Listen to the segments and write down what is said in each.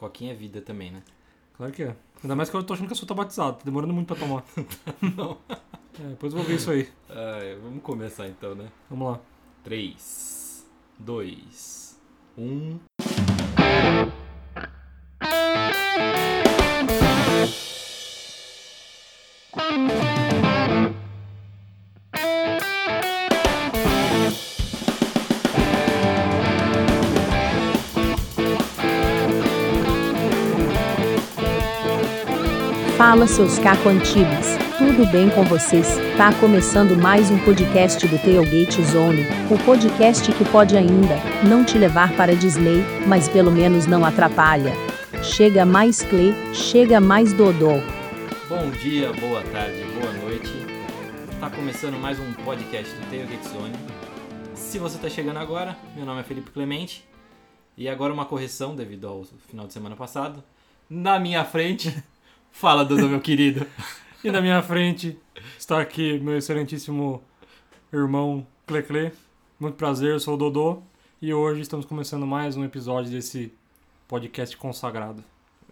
Coquinha é vida também, né? Claro que é. Ainda mais que eu tô achando que a sua tá batizada. Tá demorando muito pra tomar. Não. Depois eu vou ver isso aí. Vamos começar então, né? Vamos lá. 3, 2, 1... Fala, seus caco antigos, tudo bem com vocês? Tá começando mais um podcast do Tailgate Zone, o podcast que pode ainda não te levar para Disney, mas pelo menos não atrapalha. Chega mais Clay, chega mais Dodô. Bom dia, boa tarde, boa noite. Tá começando mais um podcast do Tailgate Zone. Se você tá chegando agora, meu nome é Felipe Clemente. E agora uma correção devido ao final de semana passado. Na minha frente, fala, Dodô, meu querido. E na minha frente está aqui meu excelentíssimo irmão Cleclé. Muito prazer, eu sou o Dodô. E hoje estamos começando mais um episódio desse podcast consagrado.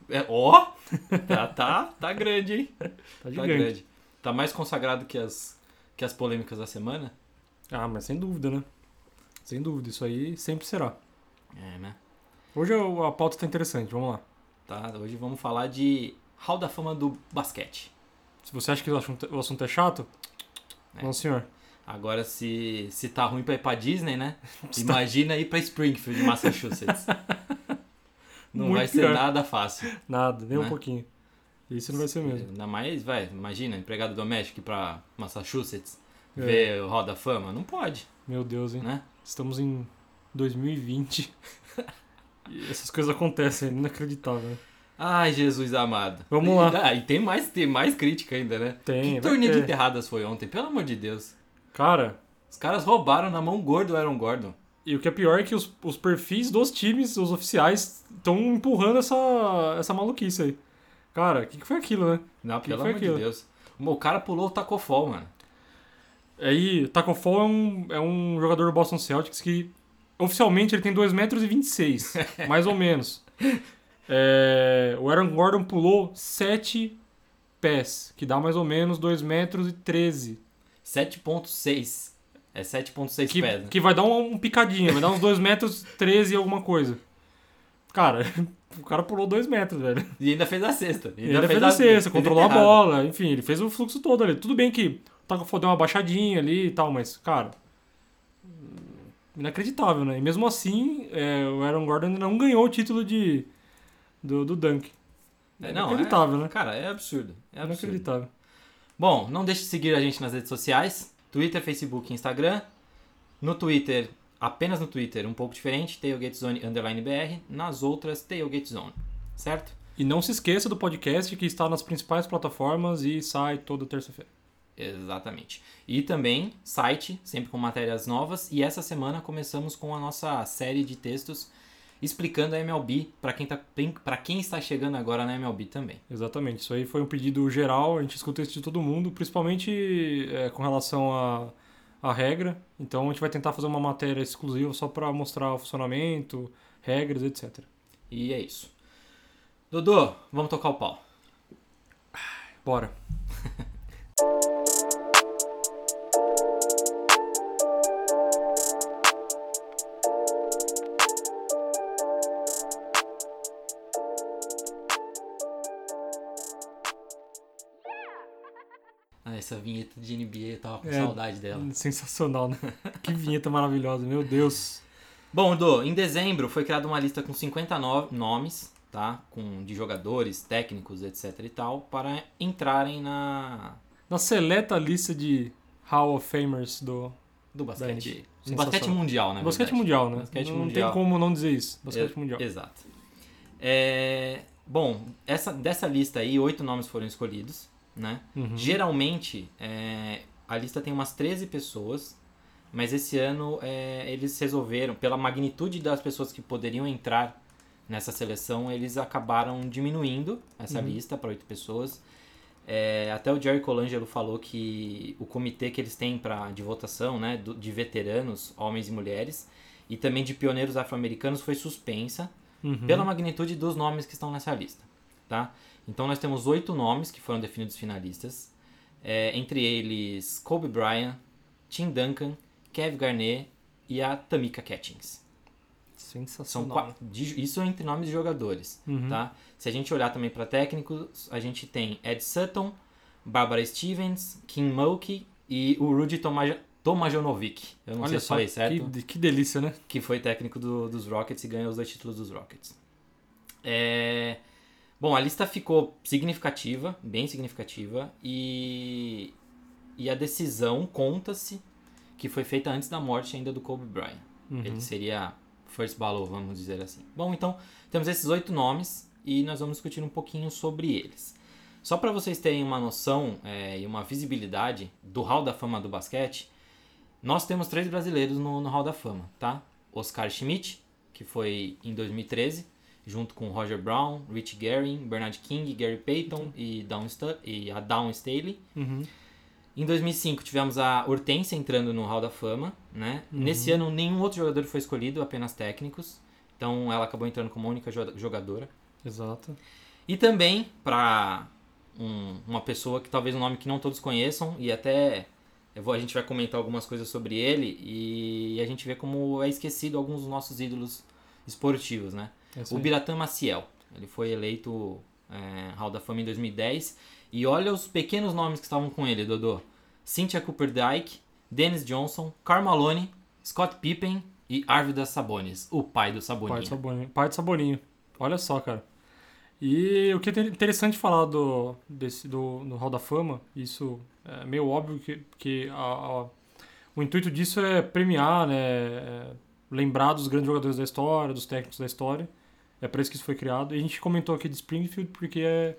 Tá grande, hein? Tá gigante. Tá mais consagrado que as polêmicas da semana? Ah, mas sem dúvida, né? Sem dúvida, isso aí sempre será. Né? Hoje a pauta tá interessante, vamos lá. Tá, hoje vamos falar de Hall da Fama do basquete. Se você acha que o assunto é chato, não, senhor. Agora, se tá ruim pra ir pra Disney, né? Imagina ir pra Springfield, Massachusetts. Não Muito vai ser pior. nada fácil. Nada, nem Né? um pouquinho. Isso não vai ser mesmo. Ainda mais, imagina, empregado doméstico ir pra Massachusetts, É. ver o Hall da Fama. Não pode, Meu Deus, hein? né? Estamos em 2020 e essas coisas acontecem, é inacreditável. Né? Ai, Jesus amado. Vamos lá. E tem mais crítica ainda, né? Tem, Que vai torneio de ter. enterradas foi ontem? Pelo amor de Deus. Cara, Os caras roubaram na mão gorda o Aaron Gordon. e o que é pior é que os perfis dos times, os oficiais, estão empurrando essa maluquice aí. Cara, o que foi aquilo, né? Não, Que pelo foi amor aquilo? de Deus. O cara pulou o tacofol, mano. Aí, Taco Fall é um jogador do Boston Celtics que oficialmente ele tem 2,26 m, mais ou menos. O Aaron Gordon pulou 7 pés, que dá mais ou menos 2,13 m. 7.6. É 7.6 pés. Né? Que vai dar um picadinho, vai dar uns 2,13 m e alguma coisa. Cara, o cara pulou 2 metros, velho. E ainda fez a cesta. Ele ainda fez a cesta, fez controlou a enterrada. bola, enfim, ele fez o fluxo todo ali. Tudo bem que o Taco Fall deu uma baixadinha ali e tal, mas, cara, inacreditável, né? E mesmo assim, o Aaron Gordon ainda não ganhou o título do Dunk. Inacreditável, né? Cara, é absurdo. É absurdo. Inacreditável. Bom, não deixe de seguir a gente nas redes sociais. Twitter, Facebook e Instagram. No Twitter, apenas no Twitter, um pouco diferente, TailgateZone _BR. Nas outras, TailgateZone. Certo? E não se esqueça do podcast que está nas principais plataformas e sai toda terça-feira. Exatamente. E também site, sempre com matérias novas. E essa semana começamos com a nossa série de textos explicando a MLB para quem está chegando agora na MLB também. Exatamente. Isso aí foi um pedido geral, a gente escuta isso de todo mundo, principalmente com relação à regra. Então a gente vai tentar fazer uma matéria exclusiva só para mostrar o funcionamento, regras, etc. E é isso. Dodô, vamos tocar o pau. Bora. Essa vinheta de NBA, eu tava com saudade dela. Sensacional, né? Que vinheta maravilhosa, meu Deus. Bom, Dô, em dezembro foi criada uma lista com 59 nomes, tá? De jogadores, técnicos, etc e tal, para entrarem na seleta lista de Hall of Famers do basquete. NBA. Do basquete Sensacional. mundial, né? Basquete mundial, né? Basquete não mundial. tem como não dizer isso. Basquete mundial. Exato. Bom, dessa lista aí, 8 nomes foram escolhidos, né? Uhum. Geralmente, a lista tem umas 13 pessoas, mas esse ano eles resolveram, pela magnitude das pessoas que poderiam entrar nessa seleção, eles acabaram diminuindo essa lista para 8 pessoas. Até o Jerry Colangelo falou que o comitê que eles têm de votação, né, de veteranos, homens e mulheres, e também de pioneiros afro-americanos foi suspensa, pela magnitude dos nomes que estão nessa lista, tá? Então nós temos 8 nomes que foram definidos finalistas, entre eles Kobe Bryant, Tim Duncan, Kevin Garnett e a Tamika Catchings. Sensacional. Isso entre nomes de jogadores, tá? Se a gente olhar também para técnicos, a gente tem Ed Sutton, Barbara Stevens, Kim Mulkey e o Rudy Tomajanovic. Eu não sei se falei certo. Que delícia, né? Que foi técnico dos Rockets e ganhou os 2 títulos dos Rockets. Bom, a lista ficou significativa, bem significativa, e a decisão conta-se que foi feita antes da morte ainda do Kobe Bryant. Ele seria first ballot, vamos dizer assim. Bom, então temos esses 8 nomes e nós vamos discutir um pouquinho sobre eles. Só para vocês terem uma noção e uma visibilidade do Hall da Fama do basquete, nós temos 3 brasileiros no Hall da Fama, tá? Oscar Schmidt, que foi em 2013, junto com Roger Brown, Rich Guerin, Bernard King, Gary Payton e a Dawn Staley. Em 2005 tivemos a Hortência entrando no Hall da Fama, né? Nesse ano nenhum outro jogador foi escolhido, apenas técnicos. Então ela acabou entrando como a única jogadora. Exato. E também para uma pessoa que talvez um nome que não todos conheçam, e até a gente vai comentar algumas coisas sobre ele, e a gente vê como é esquecido alguns dos nossos ídolos esportivos, né? O Biratã Maciel, ele foi eleito Hall da Fama em 2010, e olha os pequenos nomes que estavam com ele, Dodô. Cynthia Cooper-Dyke, Dennis Johnson, Karl Malone, Scott Pippen e Arvydas Sabonis, o pai do Saboninho. Pai do Saboninho. Olha só, cara. E o que é interessante falar do Hall da Fama, isso é meio óbvio que o intuito disso é premiar, né, lembrar dos grandes jogadores da história, dos técnicos da história. É para isso que isso foi criado. E a gente comentou aqui de Springfield porque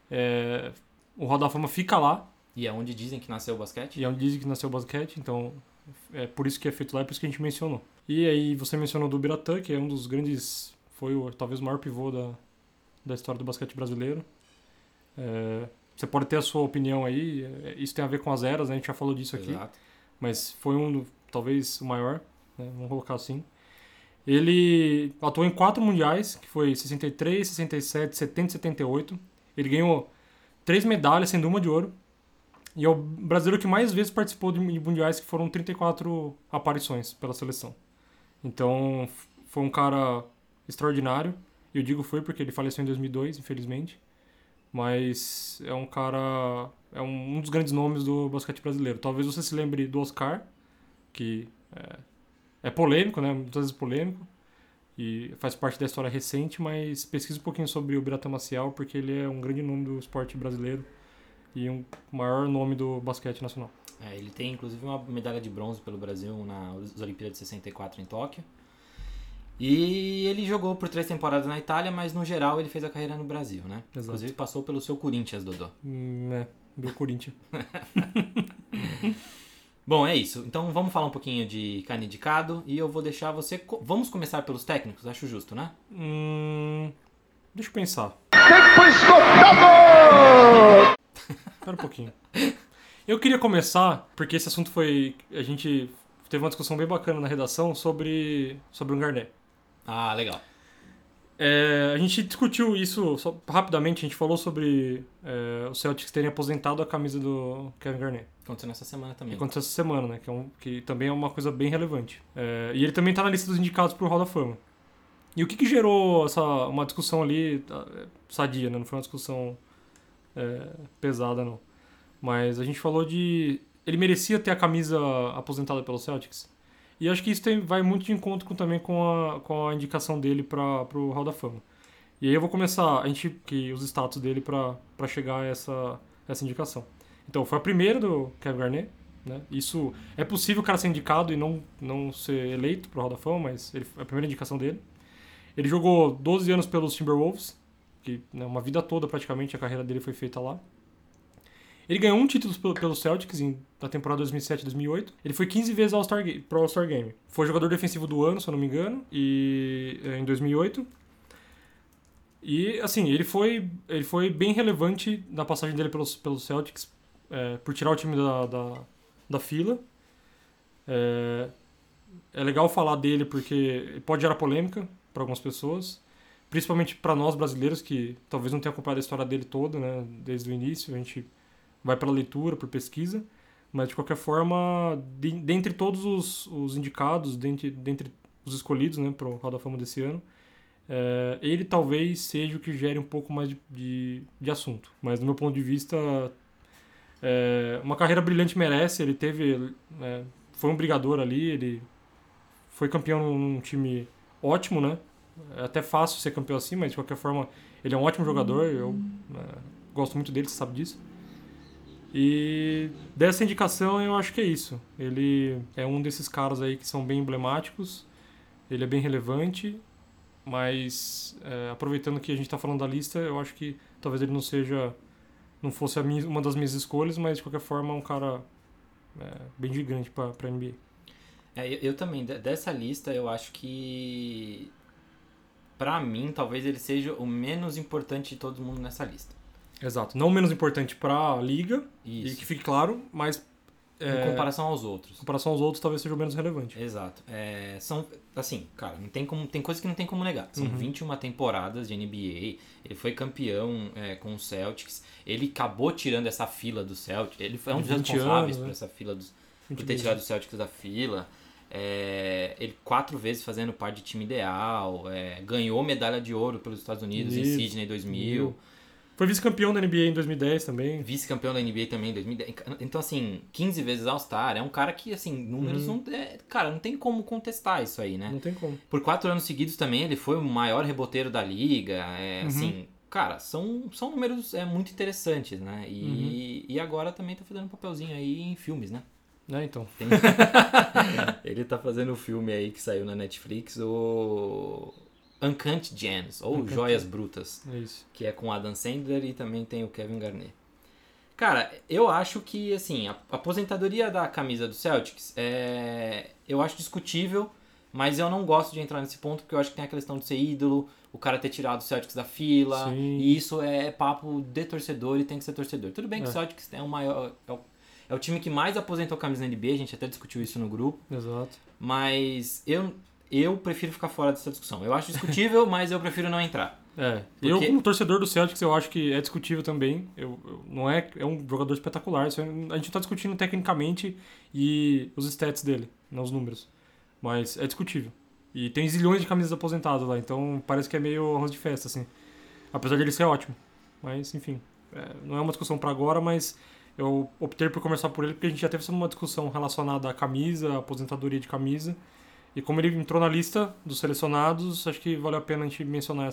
o Hall da Fama fica lá. E é onde dizem que nasceu o basquete? Então é por isso que é feito lá, é por isso que a gente mencionou. E aí você mencionou do Biratã, que é um dos grandes, talvez o maior pivô da história do basquete brasileiro. Você pode ter a sua opinião aí, isso tem a ver com as eras, né? A gente já falou disso aqui. Exato. Mas foi talvez o maior, né? Vamos colocar assim. Ele atuou em 4 mundiais, que foi 63, 67, 70 e 78. Ele ganhou 3 medalhas, sendo uma de ouro. E é o brasileiro que mais vezes participou de mundiais, que foram 34 aparições pela seleção. Então, foi um cara extraordinário. Eu digo foi porque ele faleceu em 2002, infelizmente. Mas é um cara... É um dos grandes nomes do basquete brasileiro. Talvez você se lembre do Oscar, que é polêmico, né? Muitas vezes polêmico. E faz parte da história recente, mas pesquisa um pouquinho sobre o Biratã Maciel, porque ele é um grande nome do esporte brasileiro e um maior nome do basquete nacional. Ele tem inclusive uma medalha de bronze pelo Brasil nas Olimpíadas de 64 em Tóquio. E ele jogou por 3 temporadas na Itália, mas no geral ele fez a carreira no Brasil, né? Exato. Inclusive passou pelo seu Corinthians, Dodô. Meu Corinthians. Bom, é isso. Então vamos falar um pouquinho de carne indicado e eu vou deixar você... Vamos começar pelos técnicos? Acho justo, né? Deixa eu pensar. Tempo esgotado! Espera um pouquinho. Eu queria começar, porque esse assunto a gente teve uma discussão bem bacana na redação sobre o Garnett. Ah, legal. A gente discutiu isso rapidamente, a gente falou sobre o Celtics terem aposentado a camisa do Kevin Garnett. Aconteceu nessa semana também. Aconteceu essa semana, né? Que também é uma coisa bem relevante. E ele também está na lista dos indicados para o Hall da Fama. E o que gerou uma discussão ali sadia, né? Não foi uma discussão pesada, não. Mas a gente falou ele merecia ter a camisa aposentada pelo Celtics. E acho que isso vai muito de encontro também com a indicação dele para o Hall da Fama. E aí eu vou começar os status dele para chegar a essa indicação. Então, foi a primeira do Kevin Garnett, né? Isso é possível o cara ser indicado e não ser eleito para o Hall da Fama, mas é a primeira indicação dele. Ele jogou 12 anos pelos Timberwolves, que uma vida toda praticamente a carreira dele foi feita lá. Ele ganhou um título pelo Celtics na temporada 2007-2008. Ele foi 15 vezes pro All-Star Game. Foi jogador defensivo do ano, se eu não me engano, em 2008. E, assim, ele foi bem relevante na passagem dele pelos Celtics, por tirar o time da fila. É legal falar dele porque pode gerar polêmica para algumas pessoas. principalmente para nós brasileiros, que talvez não tenha acompanhado a história dele toda, né, desde o início, a gente vai pela leitura, por pesquisa, mas de qualquer forma, dentre todos os indicados, dentre os escolhidos, né, para o Hall da Fama desse ano, ele talvez seja o que gere um pouco mais de assunto. Mas do meu ponto de vista, uma carreira brilhante merece. Ele foi um brigador ali, ele foi campeão num time ótimo, né? É até fácil ser campeão assim, mas de qualquer forma ele é um ótimo jogador, eu gosto muito dele, você sabe disso. E dessa indicação eu acho que é isso. Ele é um desses caras aí que são bem emblemáticos, ele é bem relevante, mas aproveitando que a gente está falando da lista, eu acho que talvez ele não fosse uma das minhas escolhas, mas de qualquer forma é um cara bem gigante para a NBA. Eu também, dessa lista eu acho que pra mim talvez ele seja o menos importante de todo mundo nessa lista. Exato, não o menos importante para a liga, Isso. E que fique claro, mas em comparação aos outros. Em comparação aos outros, talvez seja o menos relevante. Exato. São, assim, cara, tem coisas que não tem como negar. São 21 temporadas de NBA. Ele foi campeão com o Celtics. Ele acabou tirando essa fila do Celtics. Ele foi um dos responsáveis por essa fila por ter tirado o Celtics da fila. Ele 4 vezes fazendo parte de time ideal. Ganhou medalha de ouro pelos Estados Unidos em Sydney 2000. Foi vice-campeão da NBA em 2010 também. Vice-campeão da NBA também em 2010. Então, assim, 15 vezes All-Star. É um cara que, assim, números não... Cara, não tem como contestar isso aí, né? Não tem como. Por 4 anos seguidos também, ele foi o maior reboteiro da liga. Assim, cara, são números muito interessantes, né? E agora também tá fazendo um papelzinho aí em filmes, né? Então. Ele tá fazendo um filme aí que saiu na Netflix, o... Uncut Gems, ou Joias Brutas, que é com Adam Sandler e também tem o Kevin Garnett. Cara, eu acho que, assim, a aposentadoria da camisa do Celtics, eu acho discutível, mas eu não gosto de entrar nesse ponto, porque eu acho que tem a questão de ser ídolo, o cara ter tirado o Celtics da fila, e isso é papo de torcedor e tem que ser torcedor. Tudo bem que o Celtics é o maior... É o time que mais aposentou camisa na NBA, a gente até discutiu isso no grupo. Exato. Mas eu prefiro ficar fora dessa discussão. Eu acho discutível, mas eu prefiro não entrar. Porque... Eu, como torcedor do Celtics, eu acho que é discutível também. Não é um jogador espetacular. A gente está discutindo tecnicamente e os stats dele, não os números. Mas é discutível. E tem zilhões de camisas aposentadas lá, então parece que é meio arroz de festa, assim. Apesar dele ser ótimo. Mas, enfim, não é uma discussão para agora, mas eu optei por começar por ele porque a gente já teve uma discussão relacionada à camisa, à aposentadoria de camisa. E como ele entrou na lista dos selecionados, acho que vale a pena a gente mencionar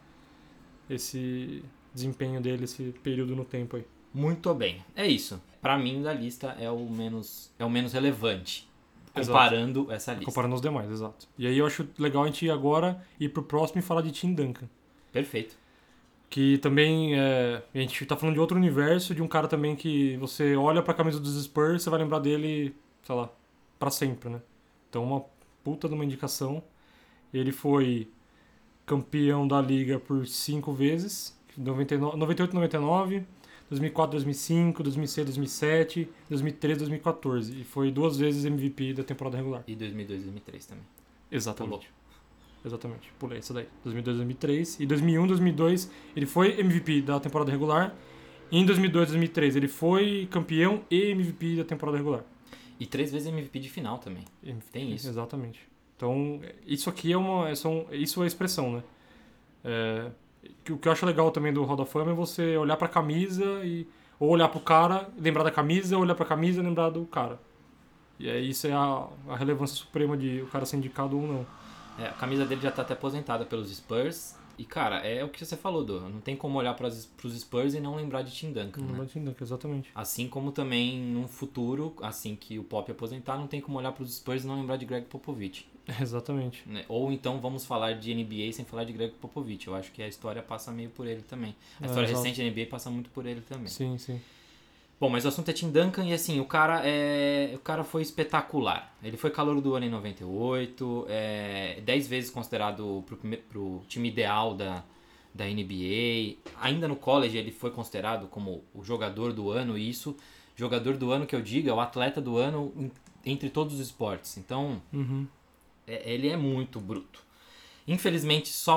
esse desempenho dele, esse período no tempo aí. Muito bem. É isso. Pra mim, da lista, é o menos relevante. Comparando essa lista. Comparando os demais, exato. E aí eu acho legal a gente agora ir pro próximo e falar de Tim Duncan. Perfeito. Que também, a gente tá falando de outro universo, de um cara também que você olha pra camisa dos Spurs, você vai lembrar dele, sei lá, pra sempre, né? Então uma puta de uma indicação. Ele foi campeão da liga por 5 vezes, 98, 99, 2004, 2005, 2006, 2007, 2013, 2014. E foi 2 vezes MVP da temporada regular. E 2002, 2003 também. Exatamente. Pulou. Exatamente, pulei essa daí. 2002, 2003. E 2001, 2002 ele foi MVP da temporada regular. E em 2002, 2003 ele foi campeão e MVP da temporada regular. E 3 vezes MVP de final também. Tem isso. Exatamente. Então, isso aqui isso é expressão, né? O que eu acho legal também do Hall da Fama é você olhar pra camisa ou olhar pro cara, lembrar da camisa, ou olhar pra camisa e lembrar do cara. E isso é a relevância suprema de o cara ser indicado ou não. A camisa dele já tá até aposentada pelos Spurs. E, cara, é o que você falou, Du. Não tem como olhar pros Spurs e não lembrar de Tim Duncan, Não lembrar de Tim Duncan, exatamente. Assim como também, no futuro, assim que o Pop aposentar, não tem como olhar pros Spurs e não lembrar de Greg Popovich. Exatamente. Né? Ou então vamos falar de NBA sem falar de Greg Popovich. Eu acho que a história passa meio por ele também. A história recente da NBA passa muito por ele também. Sim, sim. Bom, mas o assunto é Tim Duncan e assim, o cara foi espetacular. Ele foi calouro do ano em 98, 10 vezes considerado pro time ideal da NBA. Ainda no college ele foi considerado como o jogador do ano, e isso, jogador do ano que eu digo, é o atleta do ano entre todos os esportes. Então, ele é muito bruto. Infelizmente, só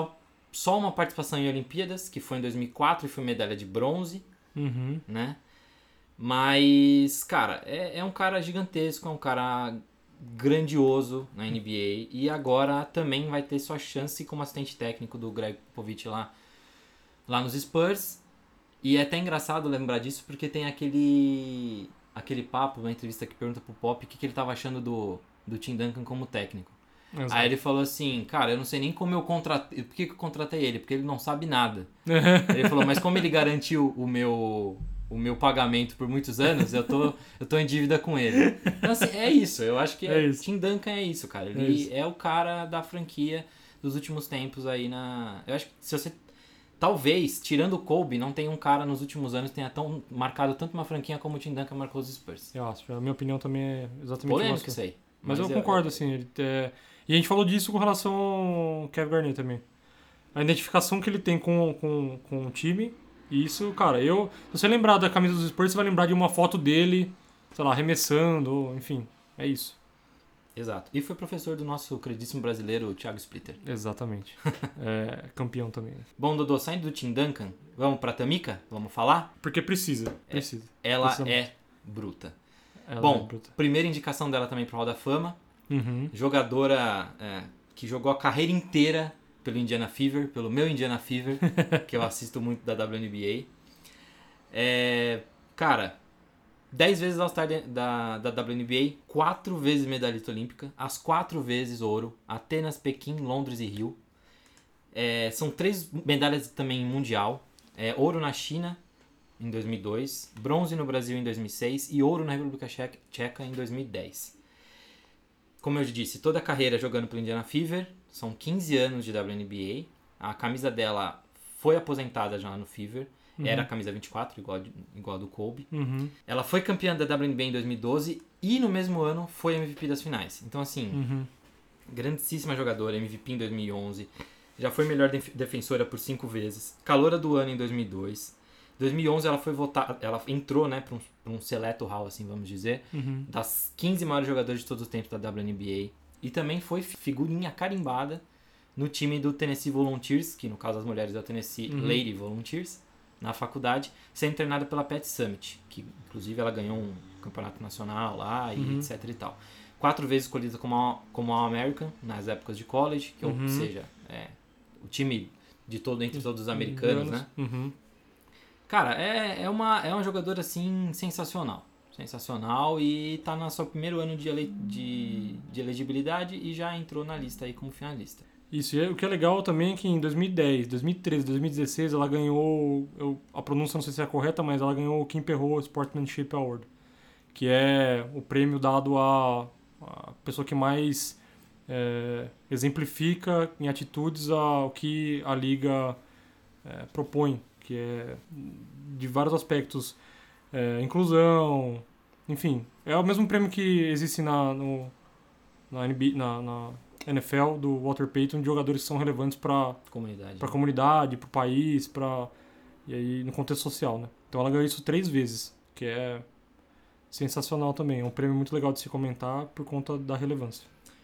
só uma participação em Olimpíadas, que foi em 2004 e foi medalha de bronze, Uhum. né? Mas, cara, é um cara gigantesco, é um cara grandioso na NBA e agora também vai ter sua chance como assistente técnico do Greg Popovich lá nos Spurs. E é até engraçado lembrar disso porque tem aquele papo na entrevista que pergunta pro Pop o que ele tava achando do Tim Duncan como técnico. Exato. Aí ele falou assim, cara, eu não sei nem como eu contratei, por que eu contratei ele? Porque ele não sabe nada. Ele falou, mas como ele garantiu o meu pagamento por muitos anos, eu tô em dívida com ele. Então, assim, é isso. Eu acho que isso. Tim Duncan é isso, cara. Ele é o cara da franquia dos últimos tempos aí na... Eu acho que se você... Talvez, tirando o Kobe, não tem um cara nos últimos anos que tenha marcado tanto uma franquia como o Tim Duncan marcou os Spurs. Eu acho. A minha opinião também é exatamente Polêmico essa. isso aí. Mas eu concordo, assim. E a gente falou disso com relação ao Kevin Garnett também. A identificação que ele tem com o time. E isso, cara, se você lembrar da camisa dos Spurs, você vai lembrar de uma foto dele, sei lá, arremessando, enfim, é isso. Exato. E foi professor do nosso queridíssimo brasileiro, Thiago Splitter. Exatamente. Campeão também. Né? Bom, Dodô, saindo do Tim Duncan, vamos pra Tamika? Vamos falar? Porque precisa. Ela é bruta. Primeira indicação dela também pro Hall da Fama. Uhum. Jogadora que jogou a carreira inteira pelo Indiana Fever, pelo meu Indiana Fever, que eu assisto muito da WNBA. Cara, 10 vezes All-Star da WNBA, 4 vezes medalhista olímpica, as 4 vezes ouro, Atenas, Pequim, Londres e Rio. São 3 medalhas também mundial, ouro na China em 2002, bronze no Brasil em 2006 e ouro na República Tcheca em 2010. Como eu disse, toda a carreira jogando pelo Indiana Fever, são 15 anos de WNBA, a camisa dela foi aposentada já no Fever, era a camisa 24, igual a do Kobe. Uhum. Ela foi campeã da WNBA em 2012 e no mesmo ano foi MVP das finais. Então assim, grandíssima jogadora, MVP em 2011, já foi melhor defensora por 5 vezes, caloura do ano em 2002. 2011 ela foi votada, ela entrou, né, para um seleto hall, assim, vamos dizer, das 15 maiores jogadoras de todos os tempos da WNBA. E também foi figurinha carimbada no time do Tennessee Volunteers, que no caso as mulheres da Tennessee Lady Volunteers, na faculdade, sendo treinada pela Pat Summitt, que inclusive ela ganhou um campeonato nacional lá e etc e tal. 4 vezes escolhida como All-American nas épocas de college, que ou seja, o time entre todos os americanos, né? Cara, é uma jogadora, assim, sensacional. Sensacional e tá no seu primeiro ano de elegibilidade e já entrou na lista aí como finalista. Isso, e o que é legal também é que em 2010, 2013, 2016 ela ganhou, a pronúncia não sei se é correta, mas ela ganhou o Kim Perrault Sportsmanship Award, que é o prêmio dado à pessoa que mais exemplifica em atitudes o que a liga propõe, que é de vários aspectos, inclusão, enfim, é o mesmo prêmio que existe na NBA, na NFL do Walter Payton, de jogadores que são relevantes para a comunidade, para o país, e aí no contexto social, né? Então ela ganhou isso 3 vezes, que é sensacional também, é um prêmio muito legal de se comentar por conta da relevância.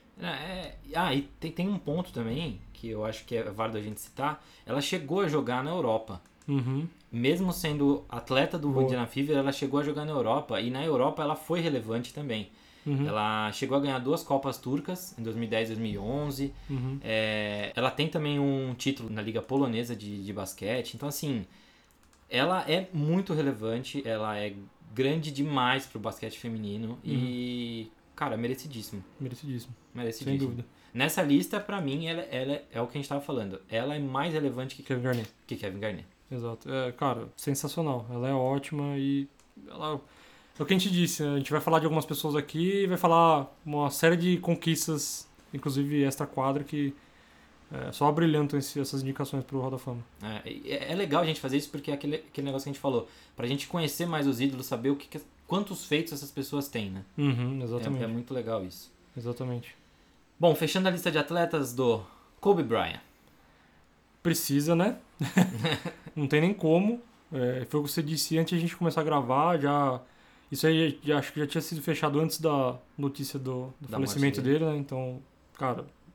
E tem um ponto também que eu acho que é válido a gente citar. Ela chegou a jogar na Europa. Mesmo sendo atleta do Indiana Fever, ela chegou a jogar na Europa e na Europa ela foi relevante também. Ela chegou a ganhar 2 Copas Turcas em 2010 e 2011. Ela tem também um título na Liga Polonesa de basquete. Então, assim, ela é muito relevante, ela é grande demais pro basquete feminino e, cara, merecidíssimo. Sem dúvida. Nessa lista, pra mim, ela é o que a gente tava falando. Ela é mais relevante que Kevin Garnett. Exato. Cara, sensacional. Ela é ótima e ela... É o que a gente disse, a gente vai falar de algumas pessoas aqui e vai falar uma série de conquistas, inclusive extra-quadra, que só brilhantam essas indicações pro Hall da Fama. É legal a gente fazer isso porque é aquele negócio que a gente falou, pra gente conhecer mais os ídolos, saber quantos feitos essas pessoas têm, né? Exatamente. É muito legal isso. Exatamente. Bom, fechando a lista de atletas do Kobe Bryant. Precisa, né? Não tem nem como. Foi o que você disse antes de a gente começar a gravar, isso aí acho que já tinha sido fechado antes da notícia do falecimento dele, né? Então, cara,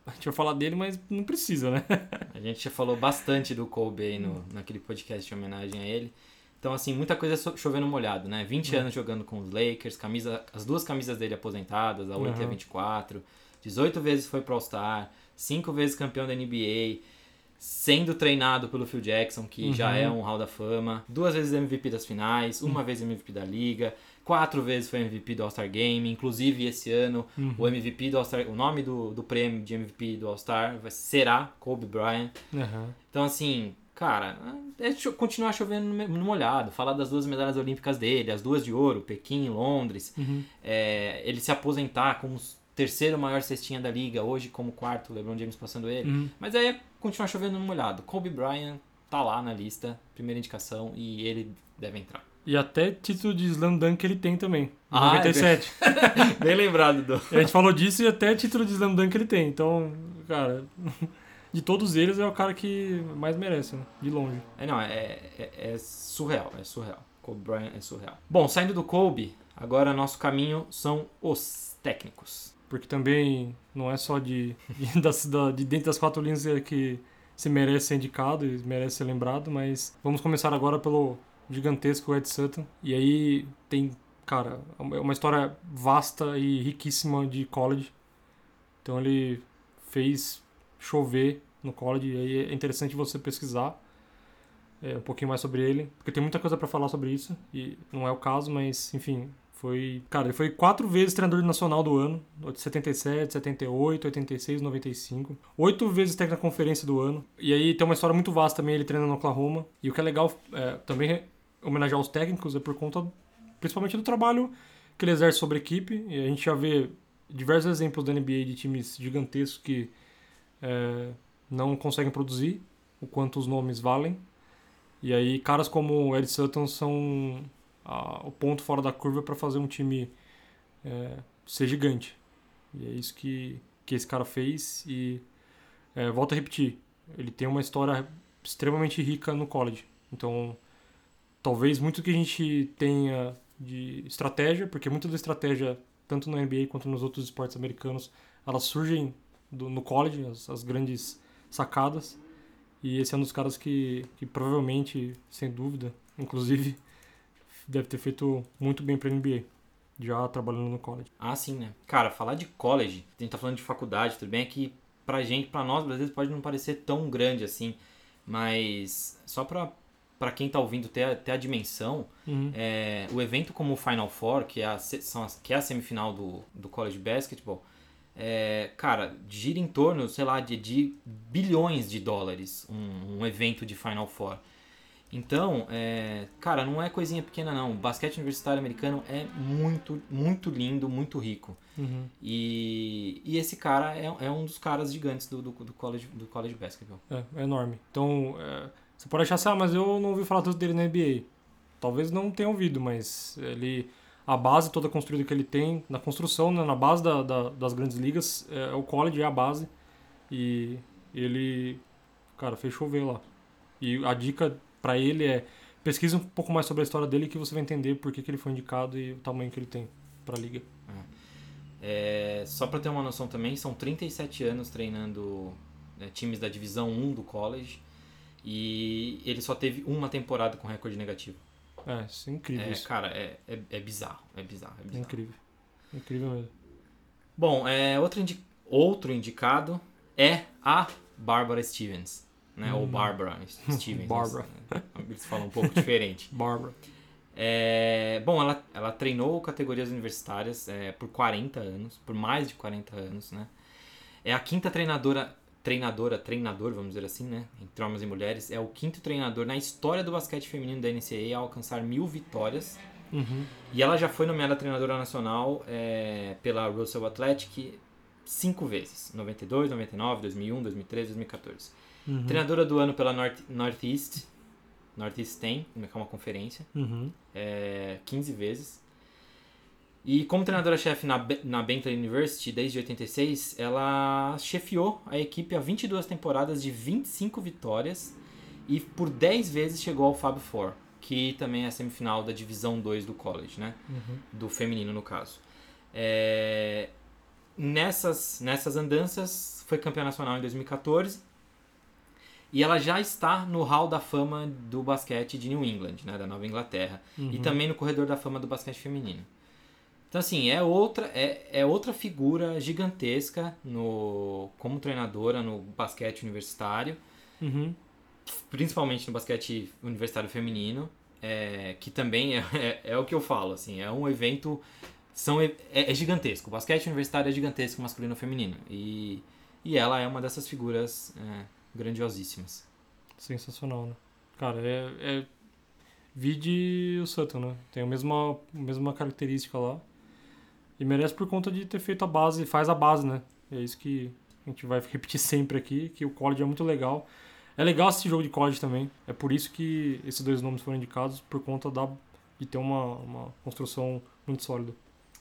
A gente vai falar dele, mas não precisa, né? A gente já falou bastante do Kobe aí naquele podcast em homenagem a ele. Então, assim, muita coisa chovendo molhado, né? 20 anos jogando com os Lakers, as 2 camisas dele aposentadas, a 8 e a 24. 18 vezes foi pro All-Star, 5 vezes campeão da NBA, sendo treinado pelo Phil Jackson, que já é um Hall da Fama. 2 vezes MVP das finais, 1 vez MVP da Liga, 4 vezes foi MVP do All-Star Game. Inclusive, esse ano, o MVP do All-Star, o nome do prêmio de MVP do All-Star será Kobe Bryant. Então, assim... Cara, é continuar chovendo no molhado, falar das 2 medalhas olímpicas dele, as 2 de ouro, Pequim, Londres, ele se aposentar como o 3º maior cestinha da liga, hoje como 4º, LeBron James passando ele, mas aí é continuar chovendo no molhado. Kobe Bryant tá lá na lista, primeira indicação, e ele deve entrar. E até título de Slam Dunk ele tem também, 97. Bem lembrado. A gente falou disso e até título de Slam Dunk ele tem, então, cara... De todos eles é o cara que mais merece, né? De longe. É surreal, é surreal. Kobe Bryant é surreal. Bom, saindo do Kobe, agora nosso caminho são os técnicos. Porque também não é só de dentro das 4 linhas que se merece ser indicado e merece ser lembrado, mas vamos começar agora pelo gigantesco Ed Sutton. E aí tem, cara, uma história vasta e riquíssima de college. Então ele fez... chover no college, e aí é interessante você pesquisar um pouquinho mais sobre ele, porque tem muita coisa para falar sobre isso, e não é o caso, mas enfim, ele foi 4 vezes treinador nacional do ano, 77, 78, 86, 95, 8 vezes técnico da conferência do ano, e aí tem uma história muito vasta também, ele treina no Oklahoma, e o que é legal também homenagear os técnicos é por conta principalmente do trabalho que ele exerce sobre a equipe, e a gente já vê diversos exemplos da NBA de times gigantescos que não conseguem produzir o quanto os nomes valem. E aí caras como o Ed Sutton são o ponto fora da curva para fazer um time ser gigante. E é isso que esse cara fez. E volto a repetir, ele tem uma história extremamente rica no college. Então talvez muito que a gente tenha de estratégia, porque muita da estratégia, tanto na NBA quanto nos outros esportes americanos, elas surgem no college, as grandes sacadas, e esse é um dos caras que provavelmente, sem dúvida, inclusive, deve ter feito muito bem pra NBA, já trabalhando no college. Ah, sim, né? Cara, falar de college, a gente tá falando de faculdade, tudo bem, é que pra nós brasileiros pode não parecer tão grande assim, mas só pra quem tá ouvindo ter a dimensão, o evento como o Final Four, que é a semifinal do college basketball, cara, gira em torno, sei lá, de bilhões de dólares um evento de Final Four. Então, cara, não é coisinha pequena não. O basquete universitário americano é muito, muito lindo, muito rico. E esse cara é um dos caras gigantes do college basketball. É enorme. Então, você pode achar assim, mas eu não ouvi falar tanto dele na NBA. Talvez não tenha ouvido, mas a base toda construída que ele tem, na construção, né, na base das grandes ligas, o college é a base. E ele, cara, fez chover lá. E a dica pra ele pesquise um pouco mais sobre a história dele, que você vai entender por que ele foi indicado e o tamanho que ele tem pra liga. Só pra ter uma noção também, são 37 anos treinando times da divisão 1 do college, e ele só teve uma temporada com recorde negativo. Isso é incrível. Cara, é bizarro. É incrível. Incrível mesmo. Bom, outro indicado é a Barbara Stevens, né? Ou Barbara Stevens. Barbara. Eles falam um pouco diferente. Barbara. Bom, ela treinou categorias universitárias por 40 anos, por mais de 40 anos, né? É a quinta treinador, vamos dizer assim, né? Entre homens e mulheres. É o 5º treinador na história do basquete feminino da NCAA a alcançar 1000 vitórias. E ela já foi nomeada treinadora nacional pela Russell Athletic 5 vezes. 92, 99, 2001, 2013, 2014. Treinadora do ano pela Northeast 10, que é uma conferência. 15 vezes. E como treinadora-chefe na Bentley University desde 86, ela chefiou a equipe há 22 temporadas de 25 vitórias e por 10 vezes chegou ao Fab Four, que também é a semifinal da divisão 2 do college, né? Do feminino, no caso. nessas andanças foi campeã nacional em 2014 e ela já está no Hall da Fama do basquete de New England, né, da Nova Inglaterra, e também no Corredor da Fama do basquete feminino. Então, assim, é outra figura gigantesca como treinadora no basquete universitário, principalmente no basquete universitário feminino, que também é o que eu falo, assim, é um evento, é gigantesco. O basquete universitário é gigantesco, masculino e feminino. E ela é uma dessas figuras grandiosíssimas. Sensacional, né? Cara, vide o Sutton, né? Tem a mesma característica lá. E merece por conta de ter feito a base, faz a base, né? É isso que a gente vai repetir sempre aqui, que o college é muito legal. É legal assistir jogo de college também. É por isso que esses 2 nomes foram indicados, por conta de ter uma construção muito sólida.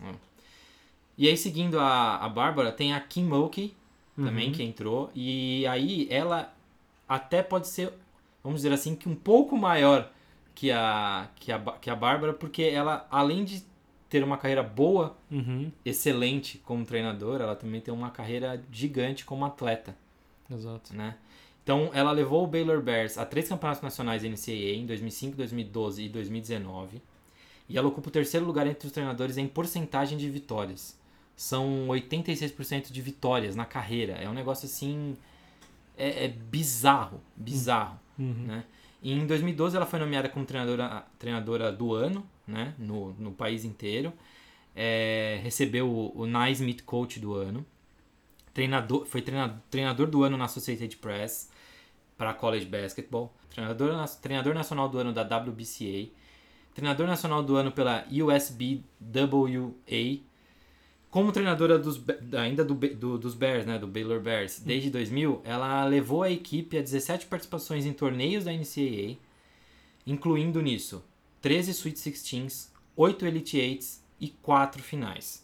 E aí, seguindo a Bárbara, tem a Kim Mulkey também, que entrou. E aí, ela até pode ser, vamos dizer assim, que um pouco maior que a Bárbara, porque ela, além de ter uma carreira boa, excelente como treinadora, ela também tem uma carreira gigante como atleta. Exato. Né? Então, ela levou o Baylor Bears a 3 campeonatos nacionais NCAA em 2005, 2012 e 2019. E ela ocupa o 3º lugar entre os treinadores em porcentagem de vitórias. São 86% de vitórias na carreira. É um negócio assim... É bizarro. Né? E em 2012 ela foi nomeada como treinadora do ano, né? no país inteiro. Recebeu o Naismith Coach do ano. Foi treinador do ano na Associated Press para College Basketball. Treinador nacional do ano da WBCA. Treinador nacional do ano pela USBWA. Como treinadora dos Bears, né, do Baylor Bears, desde 2000, ela levou a equipe a 17 participações em torneios da NCAA, incluindo nisso 13 Sweet Sixteens, 8 Elite Eights e 4 finais.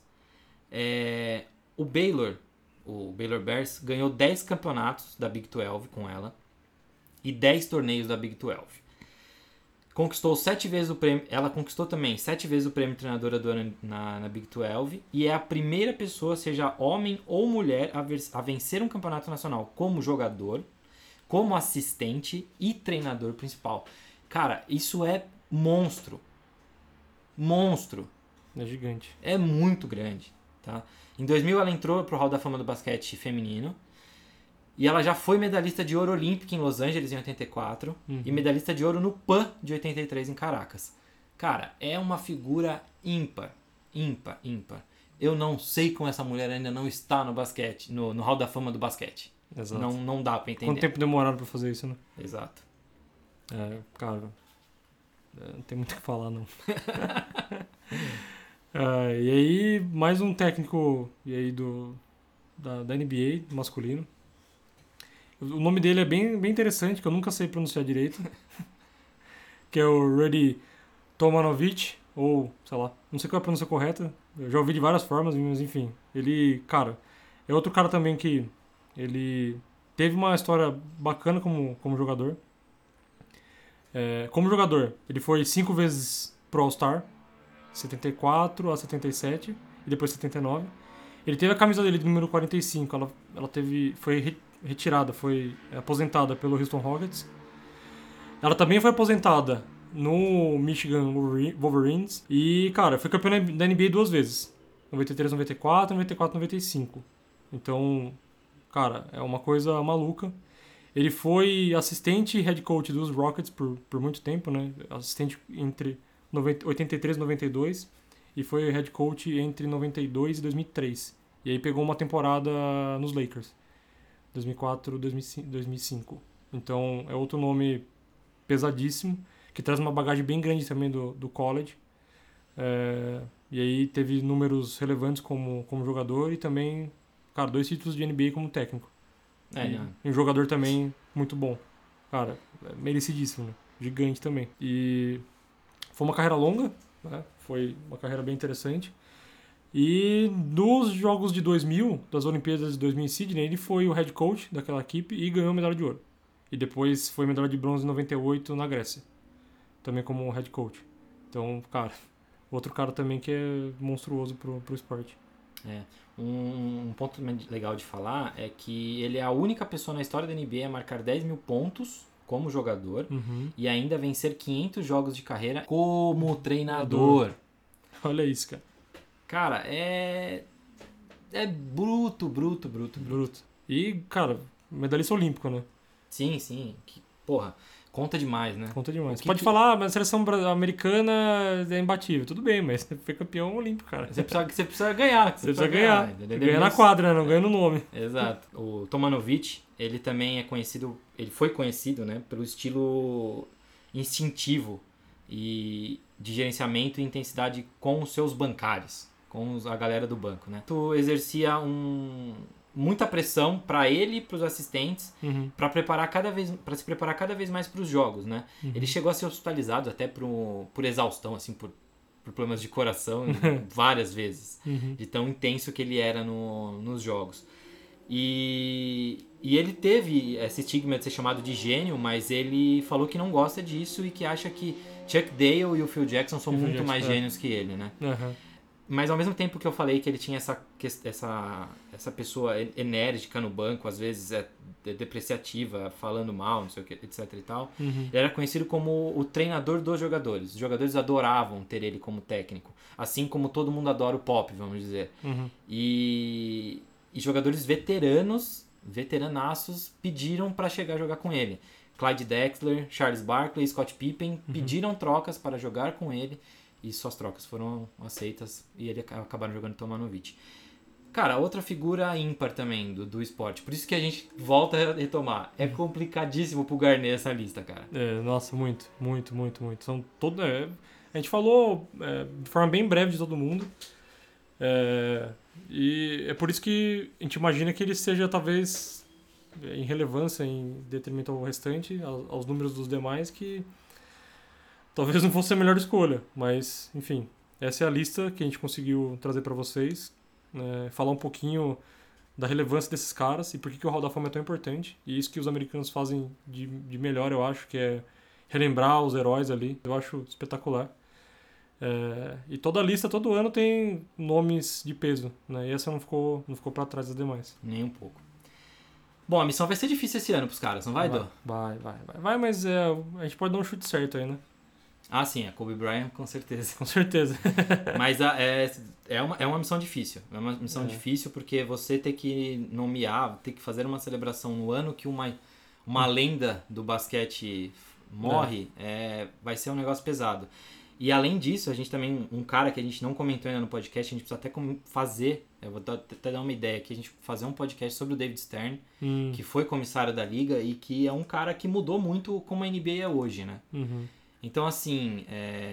O Baylor Bears ganhou 10 campeonatos da Big 12 com ela e 10 torneios da Big 12. Conquistou 7 vezes o prêmio. Ela conquistou também 7 vezes o prêmio treinadora do ano na Big 12 e é a primeira pessoa, seja homem ou mulher, a vencer um campeonato nacional como jogador, como assistente e treinador principal. Cara, isso é monstro. Monstro. É gigante. É muito grande, tá? Em 2000 ela entrou pro Hall da Fama do basquete feminino. E ela já foi medalhista de ouro olímpica em Los Angeles em 84 e medalhista de ouro no PAN de 83 em Caracas. Cara, é uma figura ímpar. Eu não sei como essa mulher ainda não está no basquete, no Hall da Fama do basquete. Exato. Não dá pra entender. Quanto tempo demoraram pra fazer isso, né? Exato. Cara, não tem muito o que falar, não. E aí, mais um técnico da NBA masculino. O nome dele é bem interessante, que eu nunca sei pronunciar direito. Que é o Rudy Tomjanovich, ou, sei lá, não sei qual é a pronúncia correta. Eu já ouvi de várias formas, mas enfim. Ele, cara, é outro cara também que ele teve uma história bacana como jogador. Como jogador, ele foi 5 vezes pro All-Star, 74 a 77 e depois 79. Ele teve a camisa dele de número 45, ela foi retirada, foi aposentada pelo Houston Rockets. Ela também foi aposentada no Michigan Wolverines e, cara, foi campeã da NBA 2 vezes. 93, 94, 94, 95. Então, cara, é uma coisa maluca. Ele foi assistente e head coach dos Rockets por muito tempo, né? Assistente entre 83 e 92 e foi head coach entre 92 e 2003. E aí pegou uma temporada nos Lakers. 2004, 2005. Então, é outro nome pesadíssimo, que traz uma bagagem bem grande também do college. E aí teve números relevantes como jogador e também, cara, 2 títulos de NBA como técnico. E um jogador também muito bom. Cara, merecidíssimo, né? Gigante também. E foi uma carreira longa, né? Foi uma carreira bem interessante. E nos Jogos de 2000, das Olimpíadas de 2000 em Sydney, ele foi o head coach daquela equipe e ganhou a medalha de ouro. E depois foi medalha de bronze em 98 na Grécia, também como head coach. Então, cara, outro cara também que é monstruoso pro esporte. Um ponto legal de falar é que ele é a única pessoa na história da NBA a marcar 10 mil pontos como jogador e ainda vencer 500 jogos de carreira como treinador. Olha isso, cara. Cara, é bruto. E, cara, medalhista olímpico, né? Sim. Porra, conta demais, né? Conta demais. Você pode falar, mas a seleção americana é imbatível. Tudo bem, mas você foi campeão olímpico, cara. Você precisa ganhar. Você precisa ganhar. Ganha na quadra, né? Não ganha no nome. Exato. O Tomanovic, ele também ele foi conhecido, né, pelo estilo instintivo e de gerenciamento e intensidade com os seus bancários, com a galera do banco, né? Tu exercia muita pressão para ele e para os assistentes para se preparar cada vez mais para os jogos, né? Ele chegou a ser hospitalizado até por exaustão, assim, por problemas de coração várias vezes, de tão intenso que ele era nos jogos. E ele teve esse estigma de ser chamado de gênio, mas ele falou que não gosta disso e que acha que Chuck Dale e o Phil Jackson são muito mais gênios que ele, né? Mas ao mesmo tempo que eu falei que ele tinha essa pessoa enérgica no banco, às vezes depreciativa, falando mal, não sei o que, etc e tal, ele era conhecido como o treinador dos jogadores. Os jogadores adoravam ter ele como técnico, assim como todo mundo adora o Pop, vamos dizer. E jogadores veteranaços pediram para chegar a jogar com ele. Clyde Drexler, Charles Barkley, Scott Pippen pediram trocas para jogar com ele e suas trocas foram aceitas e ele acabaram jogando Tomanovic. Cara, outra figura ímpar também do esporte. Por isso que a gente volta a retomar. É complicadíssimo pro Garnett essa lista, cara. Nossa, muito. São a gente falou de forma bem breve de todo mundo. E é por isso que a gente imagina que ele seja talvez em relevância em detrimento ao restante, aos números dos demais, que talvez não fosse a melhor escolha. Mas, enfim, essa é a lista que a gente conseguiu trazer para vocês. Falar um pouquinho da relevância desses caras e por que o Hall da Fama é tão importante. E isso que os americanos fazem de melhor, eu acho, que é relembrar os heróis ali. Eu acho espetacular. E toda a lista, todo ano, tem nomes de peso, né? E essa não ficou para trás das demais. Nem um pouco. Bom, a missão vai ser difícil esse ano pros caras, não vai, Dô? Vai, mas a gente pode dar um chute certo aí, né? Ah, sim, a Kobe Bryant, com certeza. Com certeza. Mas é uma missão difícil. É uma missão difícil porque você ter que nomear, ter que fazer uma celebração no ano que uma lenda do basquete morre, vai ser um negócio pesado. E além disso, a gente também, um cara que a gente não comentou ainda no podcast, a gente precisa até fazer, eu vou até dar uma ideia aqui, a gente fazer um podcast sobre o David Stern, que foi comissário da liga e que é um cara que mudou muito como a NBA é hoje, né? Então, assim,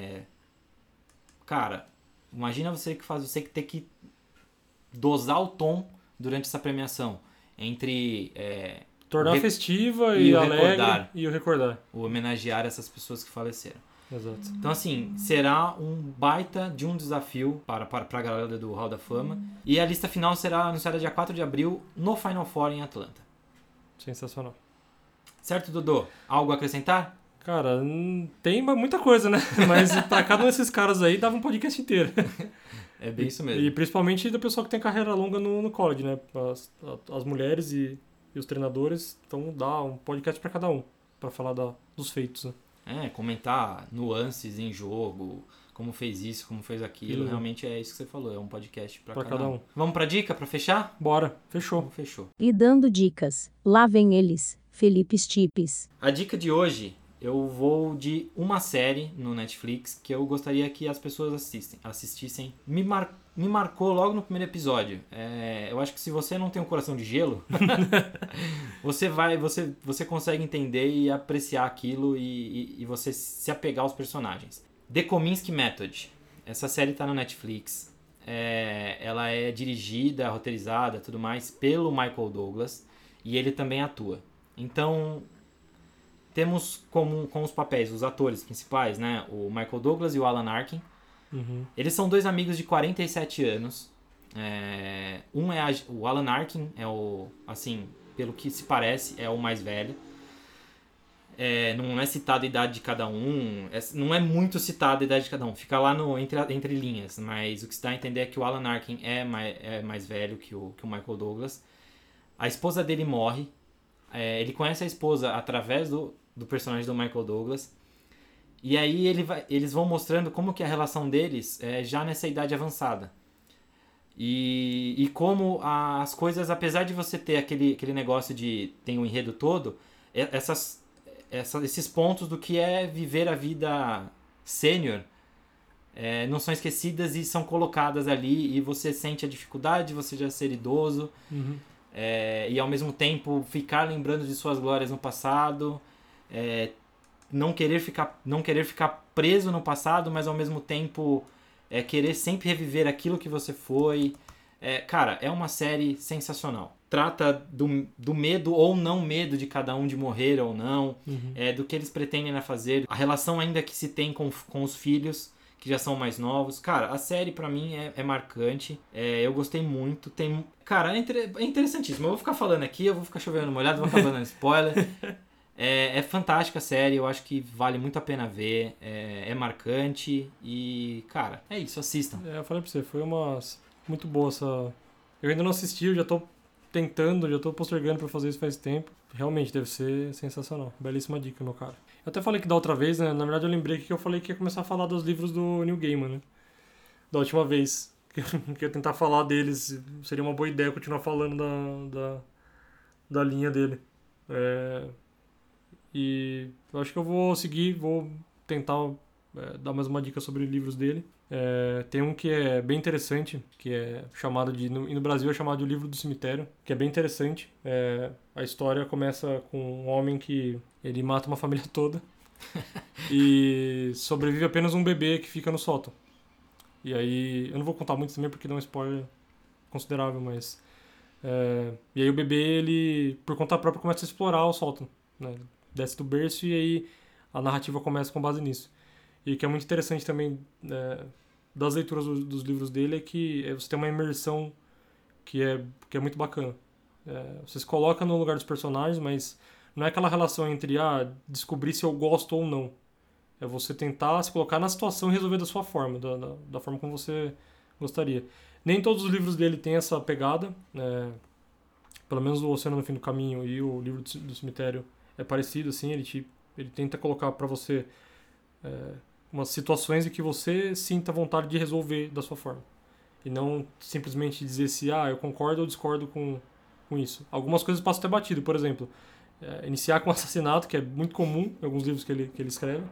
cara, imagina você que ter que dosar o tom durante essa premiação entre tornar festiva e alegre e o recordar. O homenagear essas pessoas que faleceram. Exato. Então, assim, será um baita de um desafio para a galera do Hall da Fama. E a lista final será anunciada dia 4 de abril no Final Four em Atlanta. Sensacional. Certo, Dodô? Algo a acrescentar? Cara, tem muita coisa, né? Mas pra cada um desses caras aí dava um podcast inteiro. É bem isso mesmo. E principalmente do pessoal que tem carreira longa no college, né? As mulheres e os treinadores. Então dá um podcast pra cada um, pra falar dos feitos, né? Comentar nuances em jogo, como fez isso, como fez aquilo. Realmente é isso que você falou, é um podcast pra cada um. Vamos pra dica, pra fechar? Bora, fechou. Fechou. E dando dicas, lá vem eles, Felipe Stipes. A dica de hoje, eu vou de uma série no Netflix que eu gostaria que as pessoas assistissem. Me marcou logo no primeiro episódio. Eu acho que se você não tem um coração de gelo, você consegue entender e apreciar aquilo e você se apegar aos personagens. The Kominsky Method. Essa série tá no Netflix. Ela é dirigida, roteirizada, tudo mais, pelo Michael Douglas. E ele também atua. Então, temos com os papéis, os atores principais, né? O Michael Douglas e o Alan Arkin. Eles são dois amigos de 47 anos. O Alan Arkin, assim, pelo que se parece, é o mais velho. Não é citada a idade de cada um, não é muito citada a idade de cada um, fica lá entre linhas, mas o que se dá a entender é que o Alan Arkin é mais velho que o Michael Douglas. A esposa dele morre, ele conhece a esposa através do personagem do Michael Douglas, e aí eles vão mostrando como que é a relação deles já nessa idade avançada. E como as coisas, apesar de você ter aquele negócio de tem um enredo todo, esses pontos do que é viver a vida sênior não são esquecidas e são colocadas ali, e você sente a dificuldade de você já ser idoso, e ao mesmo tempo ficar lembrando de suas glórias no passado, não querer ficar preso no passado, mas ao mesmo tempo querer sempre reviver aquilo que você foi. Cara, é uma série sensacional. Trata do medo ou não medo de cada um de morrer ou não, do que eles pretendem fazer, a relação ainda que se tem com os filhos, que já são mais novos. Cara, a série pra mim é marcante, eu gostei muito. Cara, é interessantíssimo. Eu vou ficar falando aqui, eu vou ficar chovendo molhado, vou ficar dando spoiler. É fantástica a série, eu acho que vale muito a pena ver, é marcante e, cara, é isso, assistam. Eu falei pra você, foi muito boa essa... Eu ainda não assisti, eu já tô postergando pra fazer isso faz tempo. Realmente, deve ser sensacional. Belíssima dica, meu cara. Eu até falei que da outra vez, né, na verdade eu lembrei que eu falei que ia começar a falar dos livros do Neil Gaiman, né, da última vez. Que eu ia tentar falar deles, seria uma boa ideia continuar falando da linha dele. E eu acho que eu vou tentar dar mais uma dica sobre livros dele. Tem um que é bem interessante, que é chamado no Brasil é chamado de O Livro do Cemitério, que é bem interessante. A história começa com um homem que ele mata uma família toda e sobrevive apenas um bebê que fica no sótão. E aí, eu não vou contar muito também porque dá um spoiler considerável, mas... e aí o bebê, ele, por conta própria, começa a explorar o sótão, né? Desce do berço e aí a narrativa começa com base nisso. E o que é muito interessante também das leituras dos livros dele é que você tem uma imersão que é muito bacana. Você se coloca no lugar dos personagens, mas não é aquela relação entre descobrir se eu gosto ou não. É você tentar se colocar na situação e resolver da sua forma, da forma como você gostaria. Nem todos os livros dele têm essa pegada, pelo menos o Oceano no Fim do Caminho e o Livro do Cemitério é parecido, assim, ele tenta colocar para você umas situações em que você sinta vontade de resolver da sua forma. E não simplesmente dizer se eu concordo ou discordo com isso. Algumas coisas passam até batido, por exemplo, iniciar com um assassinato, que é muito comum em alguns livros que ele escreve,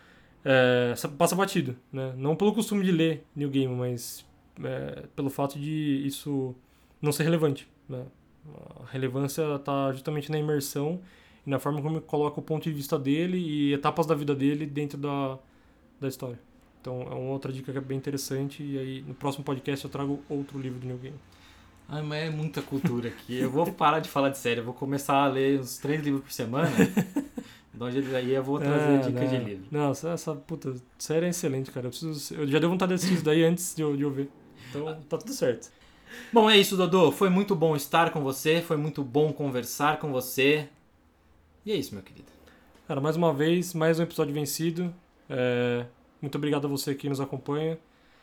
passa batido, né? Não pelo costume de ler Neil Gaiman, mas pelo fato de isso não ser relevante, né? A relevância está justamente na imersão e na forma como ele coloca o ponto de vista dele e etapas da vida dele dentro da história. Então é uma outra dica que é bem interessante, e aí no próximo podcast eu trago outro livro do Neil Gaiman. Mas é muita cultura aqui. Eu vou parar de falar de série, eu vou começar a ler uns 3 livros por semana. Então aí eu vou trazer dicas de livro. Não, essa puta série é excelente, cara. Eu já dei vontade de assistir isso daí antes de ouvir. Então tá tudo certo. Bom, é isso, Dodô. Foi muito bom estar com você, foi muito bom conversar com você. E é isso, meu querido. Cara, mais uma vez, mais um episódio vencido. Muito obrigado a você que nos acompanha.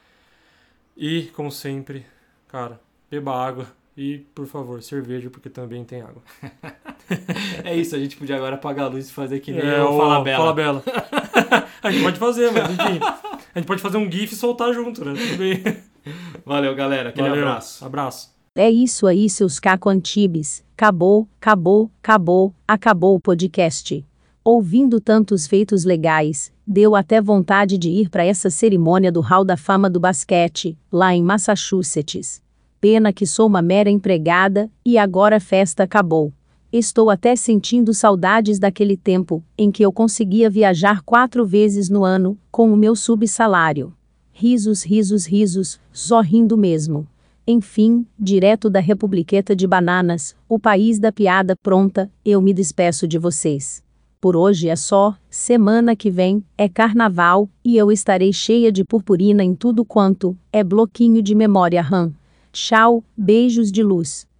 E, como sempre, cara, beba água e, por favor, cerveja, porque também tem água. É isso, a gente podia agora apagar a luz e fazer que nem o Fala Bela. Fala Bela. A gente pode fazer, mas enfim. A gente pode fazer um GIF e soltar junto, né? Tudo bem. Valeu, galera. Aquele abraço. Abraço. É isso aí, seus caco-antibes. Acabou o podcast. Ouvindo tantos feitos legais, deu até vontade de ir para essa cerimônia do Hall da Fama do basquete, lá em Massachusetts. Pena que sou uma mera empregada, e agora a festa acabou. Estou até sentindo saudades daquele tempo, em que eu conseguia viajar 4 vezes no ano, com o meu subsalário. Risos, só rindo mesmo. Enfim, direto da Republiqueta de Bananas, o país da piada pronta, eu me despeço de vocês. Por hoje é só, semana que vem é carnaval, e eu estarei cheia de purpurina em tudo quanto é bloquinho de memória RAM. Tchau, beijos de luz.